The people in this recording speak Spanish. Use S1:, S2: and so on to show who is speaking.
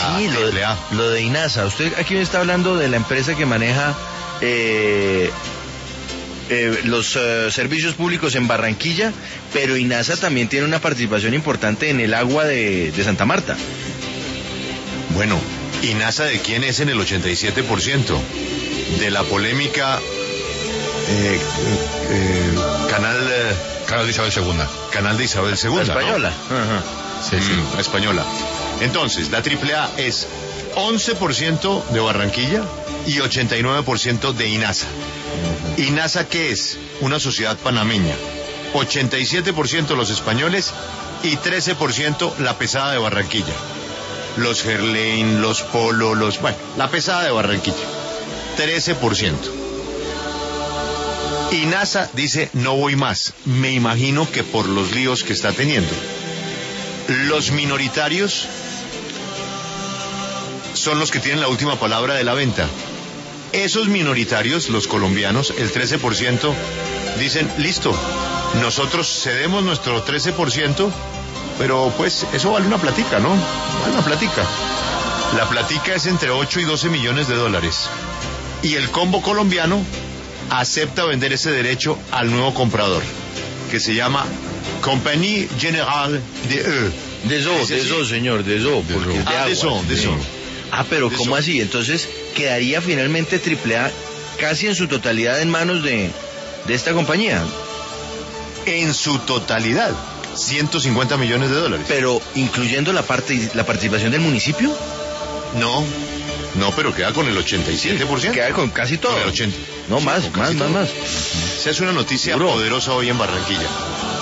S1: Sí,
S2: AAA.
S1: lo de INASA. Usted aquí me está hablando de la empresa que maneja los servicios públicos en Barranquilla, pero INASA también tiene una participación importante en el agua de Santa Marta.
S2: Bueno, ¿INASA de quién es en el 87%? De la polémica canal
S3: de Isabel II.
S2: Canal de Isabel II.
S1: La española.
S2: ¿no?
S1: Ajá.
S3: Sí, sí.
S2: La española. Entonces, la AAA es 11% de Barranquilla y 89% de INASA. ¿INASA qué es? Una sociedad panameña. 87% los españoles y 13% la pesada de Barranquilla. Los Gerlain, los Polo, la pesada de Barranquilla. 13%. INASA dice, no voy más. Me imagino que por los líos que está teniendo. Los minoritarios son los que tienen la última palabra de la venta. Esos minoritarios, los colombianos, el 13%, dicen, listo, nosotros cedemos nuestro 13%, pero pues eso vale una platica, ¿no? Vale una platica. La platica es entre 8 y 12 millones de dólares. Y el combo colombiano acepta vender ese derecho al nuevo comprador, que se llama Compagnie Générale de Eau.
S1: De eso, señor, de eso, porque es de agua.
S2: De eso.
S1: Ah, pero
S2: De
S1: ¿cómo
S2: eso.
S1: así? Entonces, ¿quedaría finalmente AAA casi en su totalidad en manos de esta compañía?
S2: En su totalidad, 150 millones de dólares.
S1: Pero, ¿incluyendo la participación del municipio?
S2: No, pero queda con el 87%.
S1: Queda con casi todo.
S2: Con el 80.
S1: No,
S2: Sí,
S1: más.
S2: con casi todo.
S1: Esa
S2: Esa es una noticia
S1: Duro.
S2: poderosa hoy en Barranquilla.